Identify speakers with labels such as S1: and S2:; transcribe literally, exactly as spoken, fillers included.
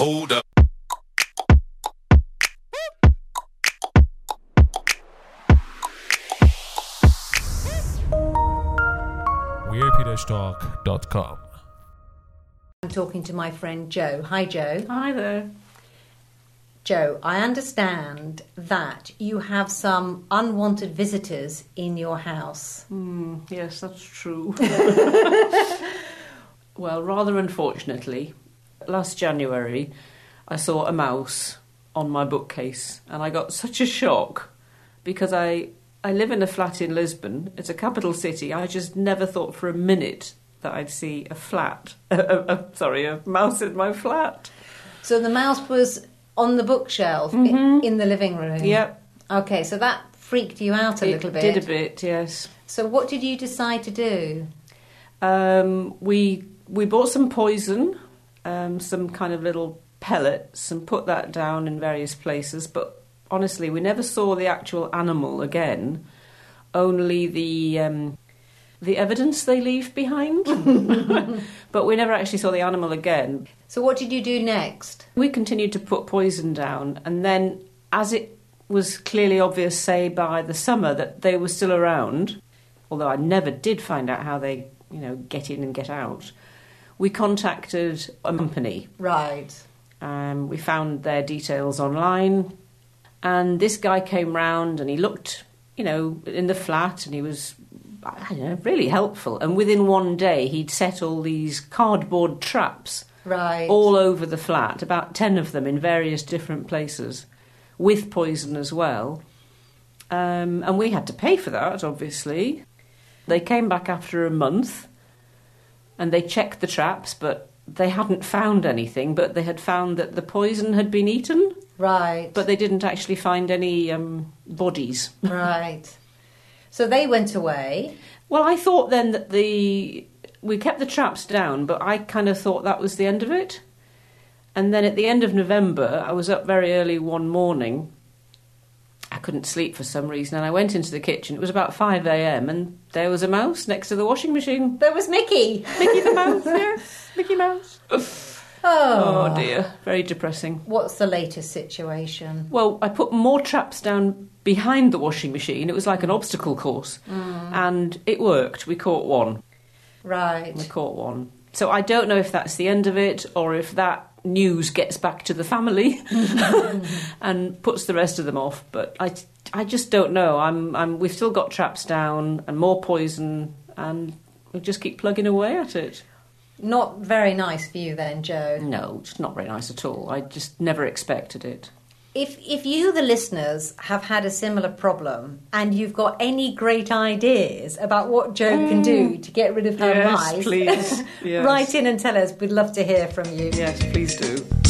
S1: Hold up.
S2: we're peter stock dot com.
S3: I'm talking to my friend Joe. Hi, Joe.
S4: Hi there.
S3: Joe, I understand that you have some unwanted visitors in your house.
S4: Mm, yes, that's true. Well, rather unfortunately, last January I saw a mouse on my bookcase and I got such a shock because I, I live in a flat in Lisbon. It's a capital city. I just never thought for a minute that I'd see a flat, a, a, a, sorry, a mouse in my flat.
S3: So the mouse was on the bookshelf
S4: Mm-hmm.
S3: in, in the living room?
S4: Yep.
S3: Okay, so that freaked you out a
S4: It
S3: little bit.
S4: did a bit, yes.
S3: So what did you decide to do?
S4: Um, we we bought some poison, um, some kind of little pellets, and put that down in various places. But honestly, we never saw the actual animal again. Only the um, the evidence they leave behind. But we never actually saw the animal again.
S3: So what did you do next?
S4: We continued to put poison down, and then, as it was clearly obvious, say by the summer, that they were still around, although I never did find out how they, you know, get in and get out, we contacted a company.
S3: Right.
S4: Um, we found their details online, and this guy came round and he looked, you know, in the flat, and he was, I don't know, really helpful. And within one day, he'd set all these cardboard traps
S3: Right.
S4: all over the flat, about ten of them in various different places, with poison as well. Um, and we had to pay for that, obviously. They came back after a month, and they checked the traps, but they hadn't found anything, but they had found that the poison had been eaten,
S3: Right.
S4: but they didn't actually find any um, bodies.
S3: Right. So they went away.
S4: Well, I thought then that the... We kept the traps down, but I kind of thought that was the end of it. And then at the end of November, I was up very early one morning. I couldn't sleep for some reason, and I went into the kitchen. It was about five a.m, and there was a mouse next to the washing machine.
S3: There was Mickey.
S4: Mickey the Mouse, yes. Mickey Mouse.
S3: Oh.
S4: Oh, dear. Very depressing.
S3: What's the latest situation?
S4: Well, I put more traps down behind the washing machine. It was like an obstacle course.
S3: Mm.
S4: And it worked. We caught one.
S3: Right.
S4: We caught one. So I don't know if that's the end of it or if that news gets back to the family and puts the rest of them off. But I, I just don't know. I'm, I'm, we've still got traps down and more poison, and we just keep plugging away at it.
S3: Not very nice for you then, Joe.
S4: No, it's not very nice at all. I just never expected it.
S3: If if you, the listeners, have had a similar problem and you've got any great ideas about what Joe mm. can do to get rid of her
S4: yes,
S3: mice,
S4: please. Yes.
S3: write in and tell us. We'd love to hear from you.
S4: Yes, please do.